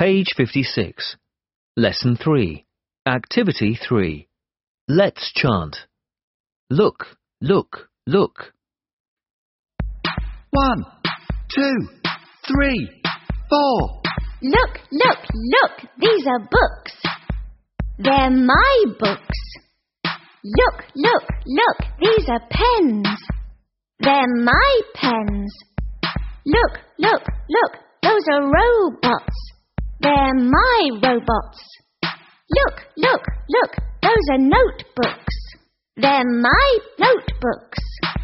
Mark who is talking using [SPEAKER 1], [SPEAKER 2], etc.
[SPEAKER 1] Page 56. Lesson 3. Activity 3. Let's chant. Look, look, look.
[SPEAKER 2] 1, 2, 3, 4.
[SPEAKER 3] Look, look, look, these are books. They're my books. Look, look, look, these are pens. They're my pens. Look, look, look, those are robots. They're my robots. Look, look, look, those are notebooks. They're my notebooks.